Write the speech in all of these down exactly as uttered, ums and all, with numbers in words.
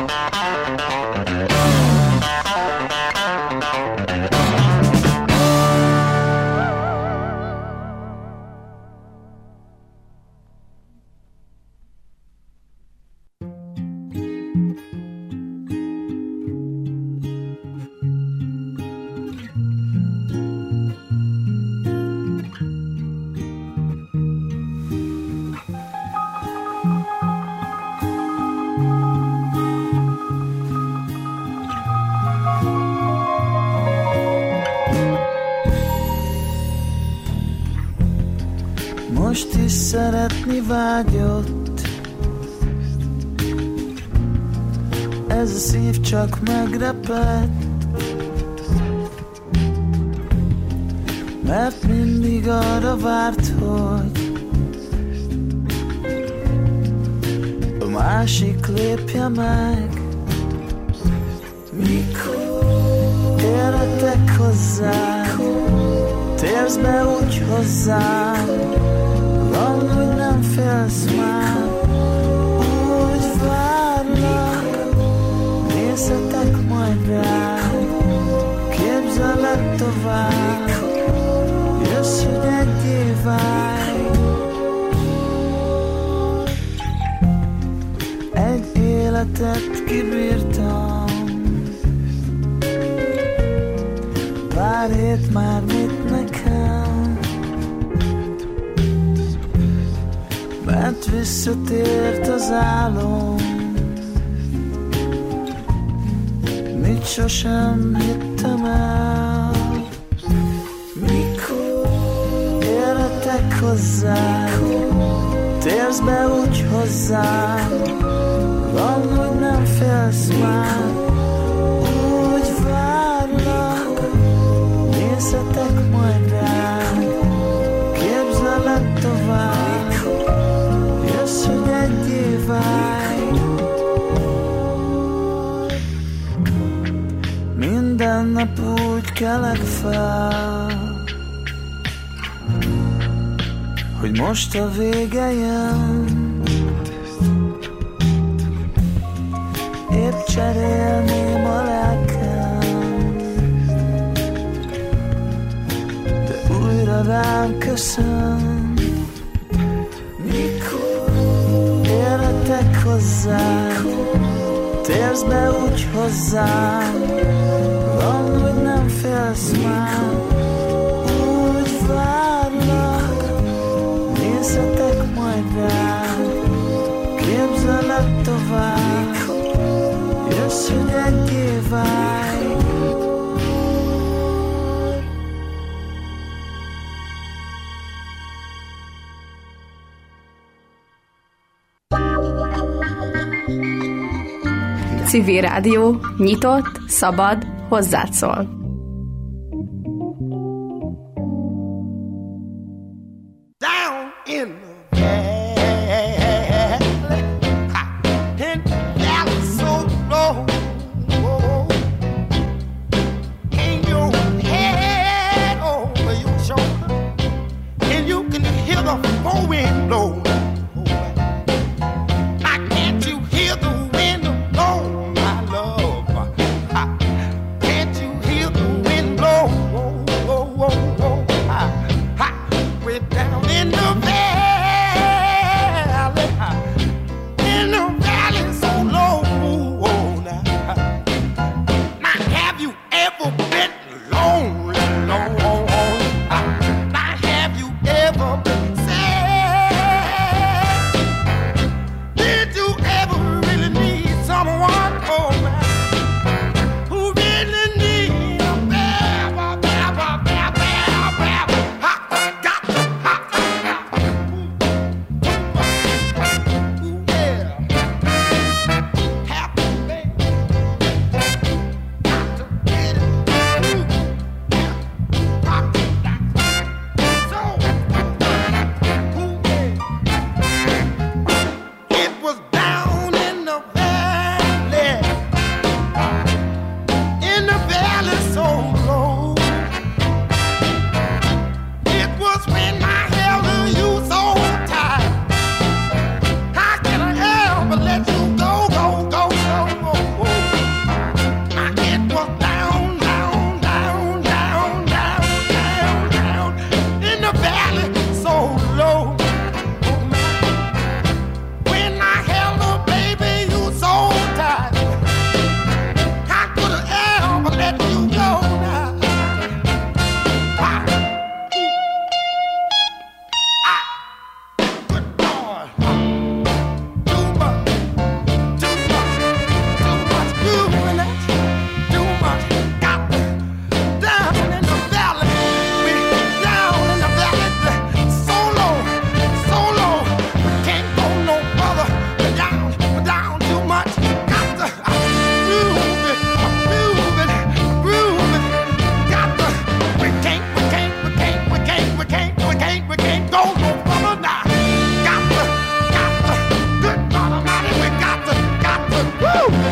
Most is szeretni vágyott, ez a szív csak megrepett, mert mindig arra várt, hogy a másik lépje meg. Mikor érhetek hozzám, térsz be úgy hozzám, van, hogy nem félsz már, úgy várlak, nézhetek majd rám, képzeled tovább, jössz, hogy egyé válj. Egy életet kibírtam, pár hét már mit nekem, mert visszatért az álom, mit sosem hittem el. Mikor érhetek hozzám, térsz be úgy hozzám, van, hogy nem félsz már, úgy várlak, nézhetek majd rám, képzeled tovább, jössz, hogy egyé válj. Minden nap úgy kelek fel, hogy most a vége jön, épp cserélném a lelkem, de újra rám köszön. Mikor érhetek hozzám, térsz be úgy hozzám, van, hogy nem félsz már, úgy várlak, nézhetek majd rám, képzeled tovább, jössz, hogy egyé válj. Civil Rádió, nyitott, szabad, hozzád szól. Can't you hear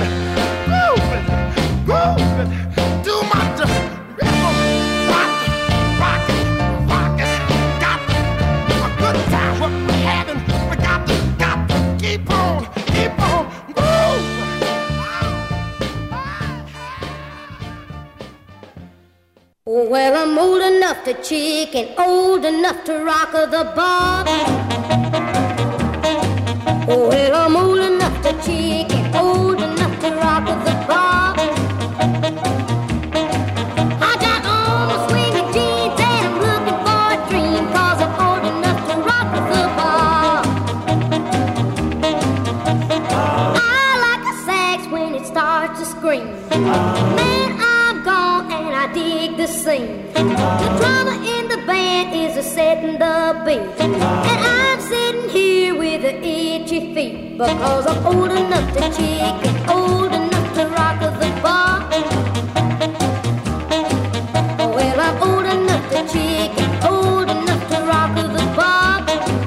grooving, grooving. Do my rhythm, rock, rock, rock. Got a good time. What we're having, we got to, got to keep on, keep on grooving. Oh, well, I'm old enough to chick and old enough to rock the bob. Oh, well, I'm old enough to chick and old enough to rock the bob. I got on my swinging jeans and I'm looking for a dream, 'cause I'm old enough to rock the bob. I like a sax when it starts to scream. Man, I'm gone and I dig the scene. The drummer in the band is a setting the beat, and I'm sitting here with the itchy feet, because I'm old enough to chick and old enough to rock the bar. Oh, well, I'm old enough to chick and old enough to rock the bar.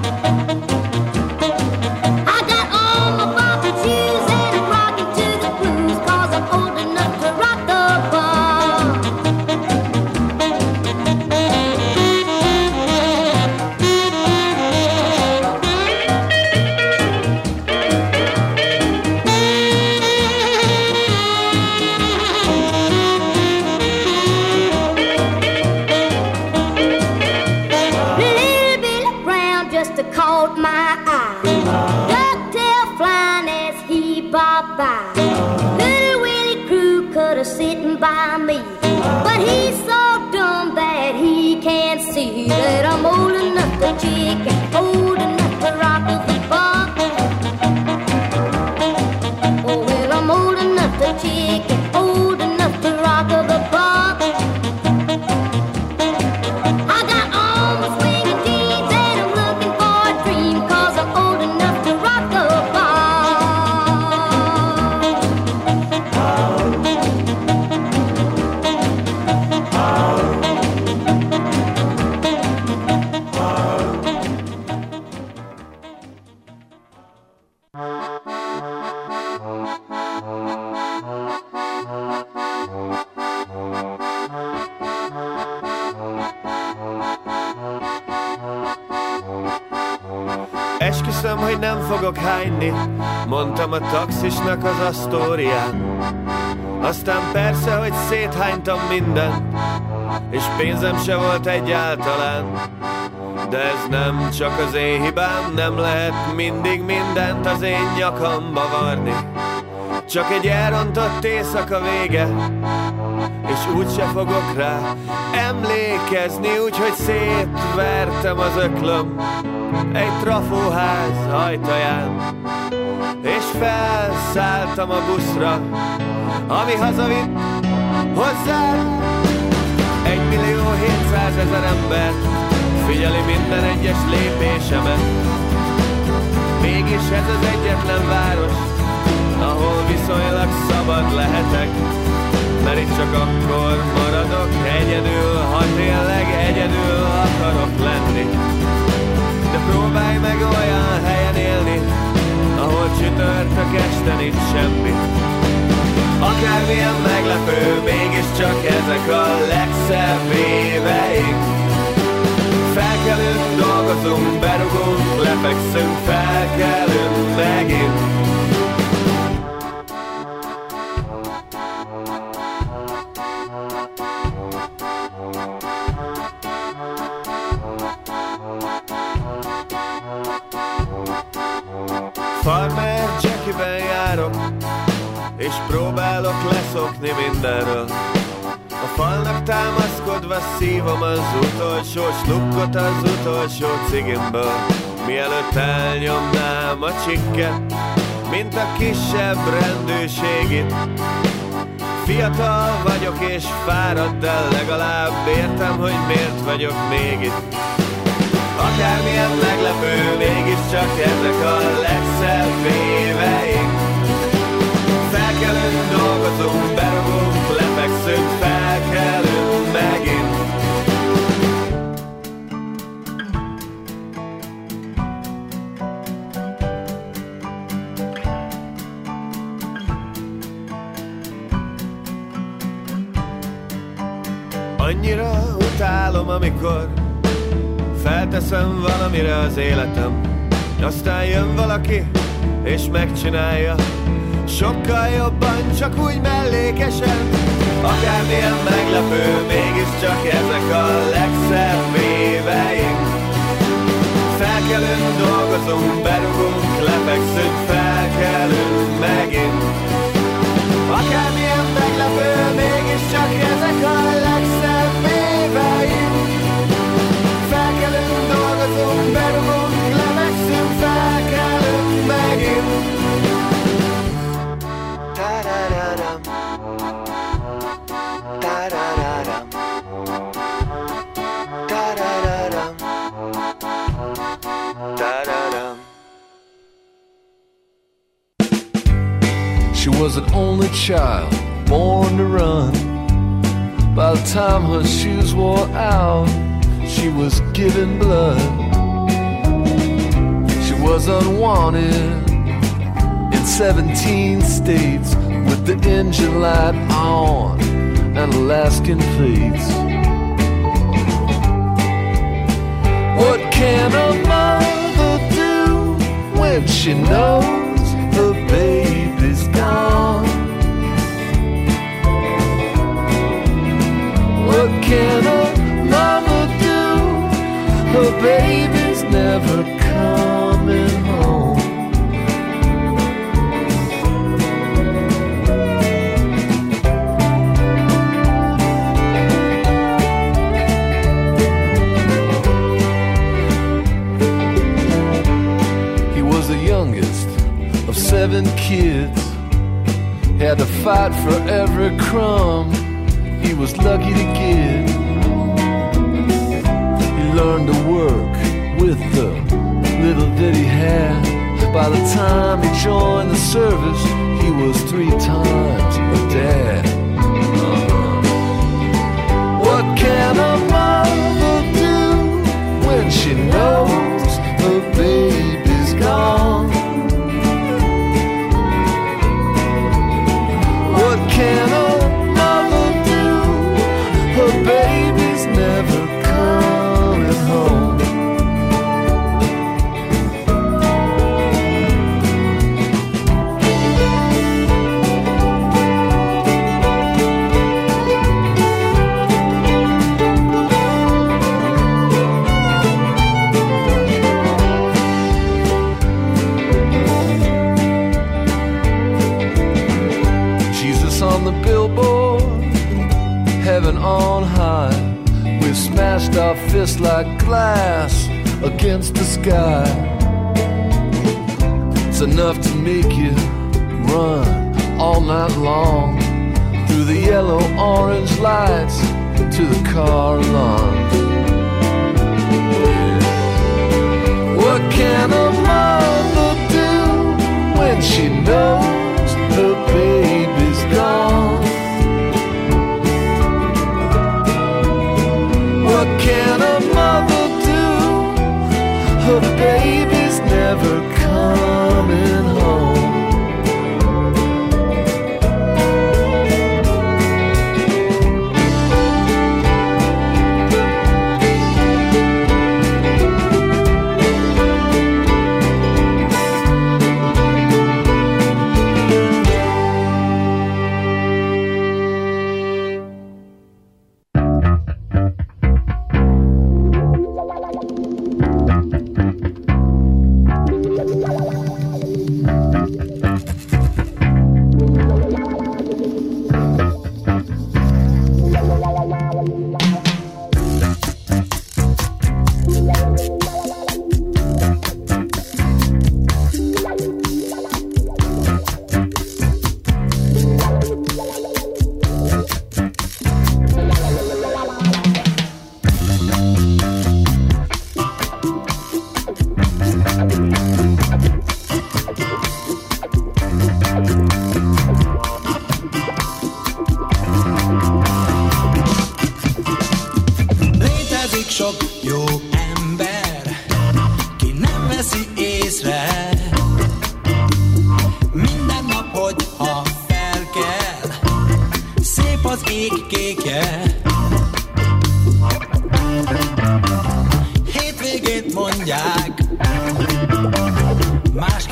I got on my bopping shoes and I'm rocking to the blues, 'cause I'm old enough to rock the bar. Little Billy Brown just caught my eye, ducktail flying as he bobbed by. Little Willie Crew could have sitting by me, but he's so dumb that he can't see that I'm old enough to chick and old enough to rock the bob. Oh, well, I'm old enough to chick and old enough to rock the bob. I got on my swinging jeans and I'm looking for a dream, 'cause I'm old enough to rock the bob. Esküszöm, hogy nem fogok hányni, mondtam a taxisnak az Asztórián. Aztán persze, hogy széthánytam mindent, és pénzem se volt egyáltalán. De ez nem csak az én hibám, nem lehet mindig mindent az én nyakamba varni. Csak egy elrontott éjszaka vége, és úgyse fogok rá emlékezni, úgyhogy szétvertem az öklöm egy trafóház ajtaján, és felszálltam a buszra, ami hazavitt hozzám. Egymillió hétszázezer ember figyeli minden egyes lépésemet. Mégis ez az egyetlen város, ahol viszonylag szabad lehetek, mert itt csak akkor maradok egyedül, ha tényleg egyedül akarok lenni. De próbálj meg olyan helyen élni, ahol csütörtök este nincs semmi. Akármilyen meglepő, mégiscsak ezek a legszebb éveink. Felkelünk, dolgozunk, berugunk, lefekszünk, felkelünk megint. Farmer Jackie-ben járok, és próbálok leszokni mindenről. A falnak támaszkodva szívom az utolsó slukkot az utolsó cigimből, mielőtt elnyomnám a csikket, mint a kisebb rendőrségit. Fiatal vagyok és fáradt, de legalább értem, hogy miért vagyok még itt. Akármilyen meglepő, mégiscsak ezek a legszebb éveink. Felkelünk, dolgozunk, berugunk, lefekszünk, felkelünk megint. Annyira utálom, amikor felteszem valamire az életem, aztán jön valaki és megcsinálja sokkal jobban, csak úgy mellékesen. Akármilyen meglepő, mégiscsak ezek a legszebb éveink. Felkelünk, dolgozunk, berugunk, lefekszünk, felkelünk megint. Akármilyen meglepő, mégiscsak ezek a legszebb éveink. Felkelünk, dolgozunk, berugunk, lefekszünk, felkelünk megint. Ta-da-da-dam, ta-da-da-dam, ta-da-da-dam, ta-da-dam. She was an only child, born to run. By the time her shoes wore out, she was giving blood. She was unwanted in seventeen states, with the engine light on and Alaskan plates. What can a mother do when she knows her baby's gone? What can a mama do? Her baby's never coming home. He was the youngest of seven kids, had to fight for every crumb he was lucky to get. He learned to work with the little that he had. By the time he joined the service, he was three times a dad. Uh-huh. What can a mother do when she knows her baby's gone? What can a mother do? Her baby's never coming home. On the billboard, heaven on high, we've smashed our fists like glass against the sky. It's enough to make you run all night long through the yellow orange lights to the car alarms. What can a mother do when she knows her baby's gone? What can a mother do? Her baby's never coming home.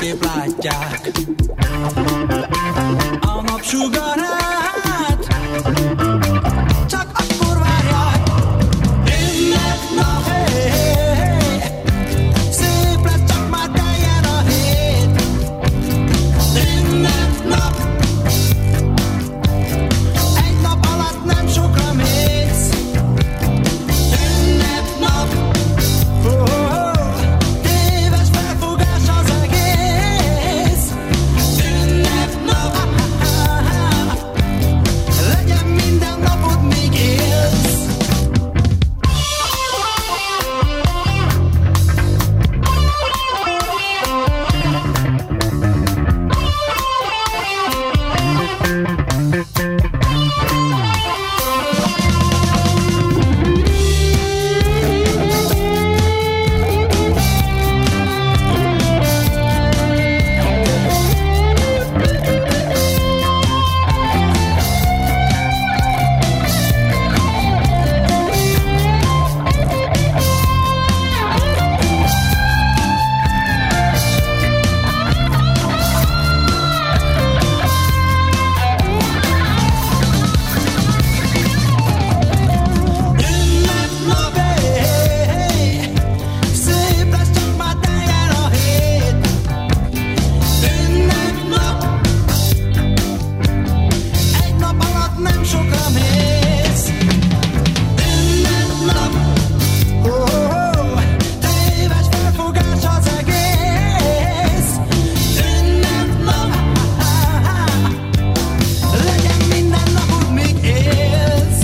másképp látják a napsugarát, csak akkor várják. Ünnepnap, hey, hey, hey, szép lesz, csak már teljen a hét. Ünnepnap, egy nap alatt nem sokra mész. Ünnepnap, oh, oh, oh, téves felfogás az egész. Ünnepnap, ah, ah, ah, legyen minden napod, míg élsz. Ünnepnap, hey, hey, hey, szép lesz, csak már teljen a hét. Ünnepnap, egy nap alatt nem sokra mész. Ünnepnap, oh, oh, oh, téves felfogás az egész. Ünnepnap, ah, ah, ah, legyen minden napod, míg élsz.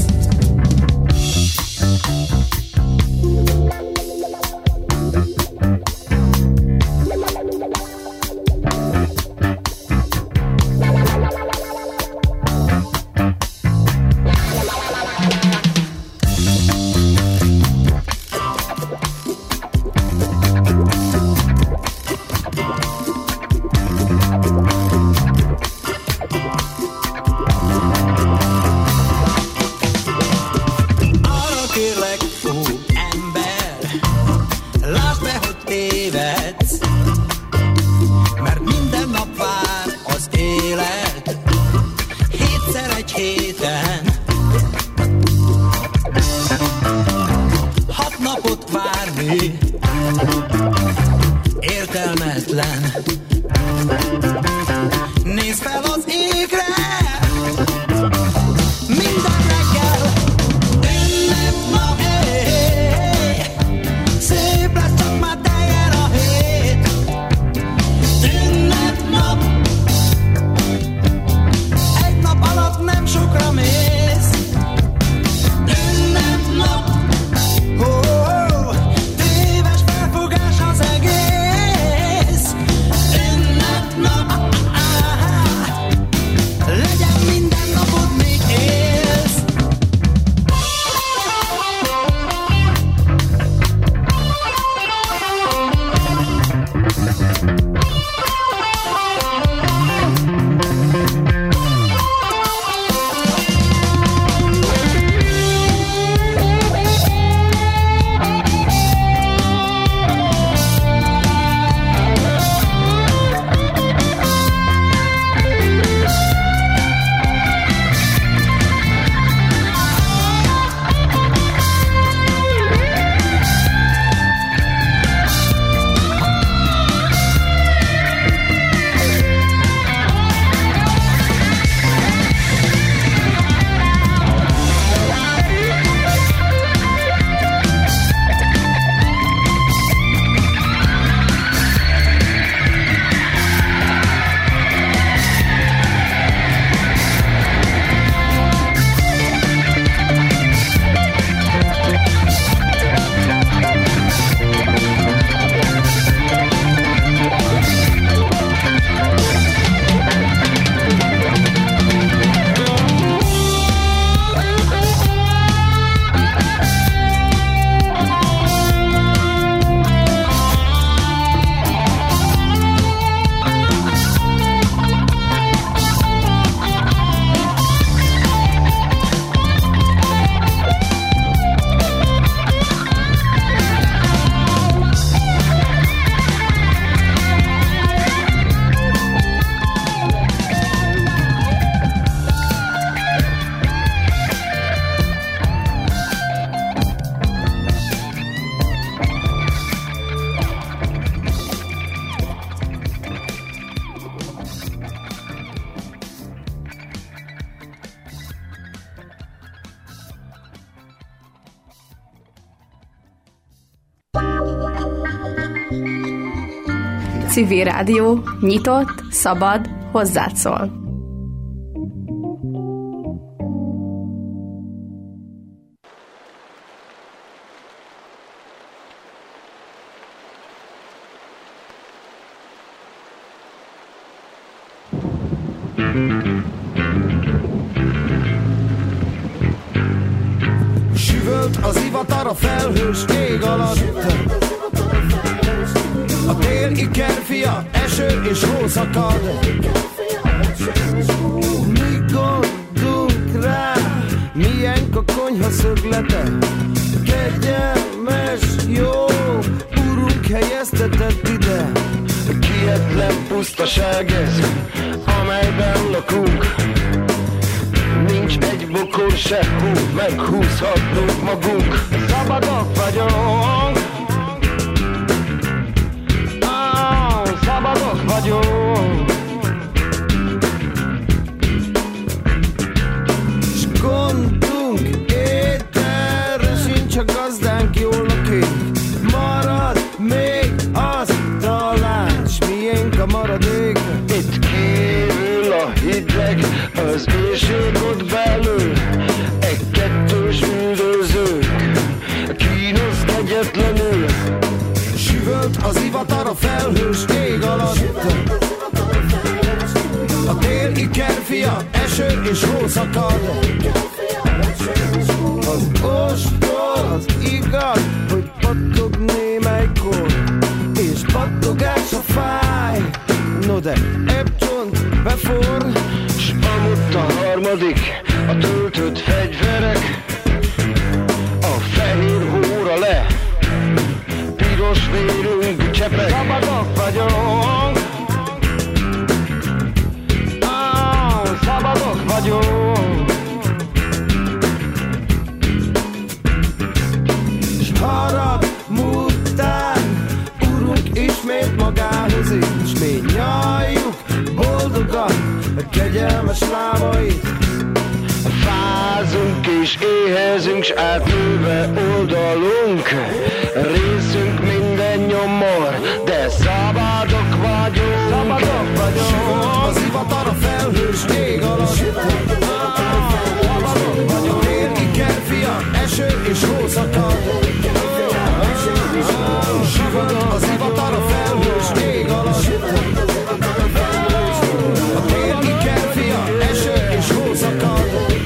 Arra kérlek, ó ember, lásd be, hogy tévedsz, mert minden nap vár az élet, hétszer egy héten. Hat napot várni értelmetlen. Nézd fel az égre, minden reggel. Ünnepnap, hey, hey, hey, szép lesz, csak már teljen a hét. Ünnepnap, egy nap alatt nem sokra Civil Rádió, nyitott, szabad, hozzád szól. Süvölt az ivatar a felhős ég alatt. A tél ikerfia, eső és hó szakad. Mi gondolunk rá, milyen a konyha szöglete. Kegyelmes, jó, urunk helyeztetett ide. Kietlen pusztaság ez, amelyben lakunk. Nincs egy bokor se hú, meghúzhatnunk magunk. Szabadok vagyunk, ah, szabadok vagyunk. S gondunk ételre sincs, a gazdánk jól lakik. Marad még az talán, s miénk a maradék. Itt kívül a hideg, az éjség ott belül. Egy kettős üldözők, kínosz kegyetlenül. Süvölt az ivatar a felhős ég alatt. A tél ikerfia, eső és hó szakad. Az ostor, az igaz, hogy pattog némelykor, és pattogás a fáj. No de ebb csont beforr, s amott a harmadik, a töltött fegyverek. A fehér hóra le, piros vérünk csepeg. Szabadok vagyunk, ah, szabadok vagyunk. S harag múltán, urunk ismét magához ír. S mi nyaljuk boldogan a kegyelmes lábait. Fázunk és éhezünk, s átnőve oldalunk. Részünk minden nyomor, de szabadok vagyunk. Szabadok vagyunk. Süvölt az ivatar a felhős ég alatt. Szabadok vagyunk. Tél ikerfia, eső és hó szakad. Süvölt az ivatar a felhős ég alatt. A tél ikerfia, eső és hó szakad.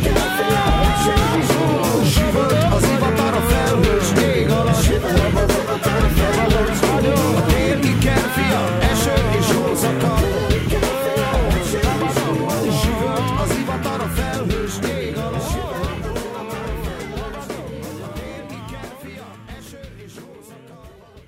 Süvölt az ivatar a felhős ég alatt. A tél ikerfia, eső és hó szakad. Süvölt az ivatar a felhős ég alatt. A tél ikerfia, eső és hó szakad.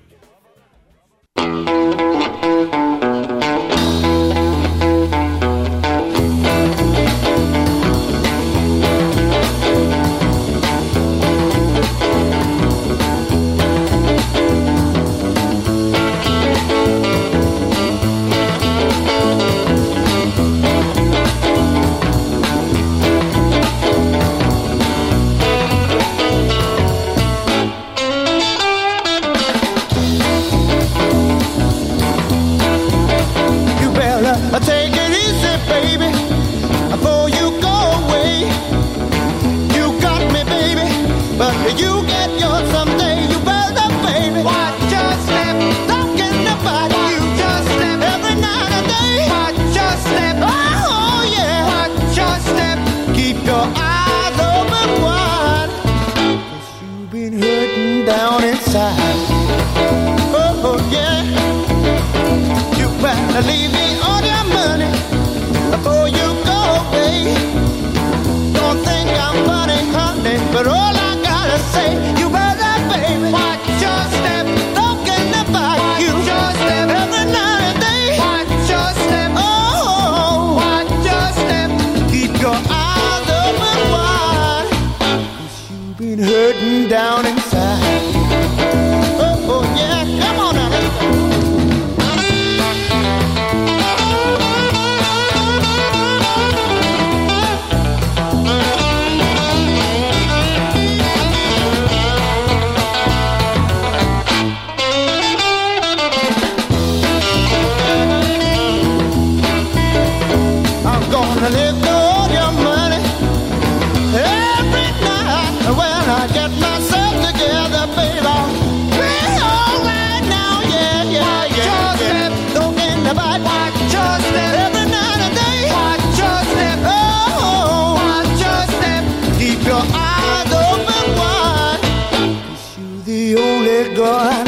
Take it easy, baby, before you go away. You got me, baby, but you get yours someday. You better, baby. What just left? Talking about you just left every night and day. What just left? Oh yeah. What just left? Keep your eyes open wide, 'cause you've been hurting down inside. Oh yeah. You better leave me all your money before you go away. Don't think I'm funny, honey, but all I gotta say your eyes open wide, 'cause you're the only girl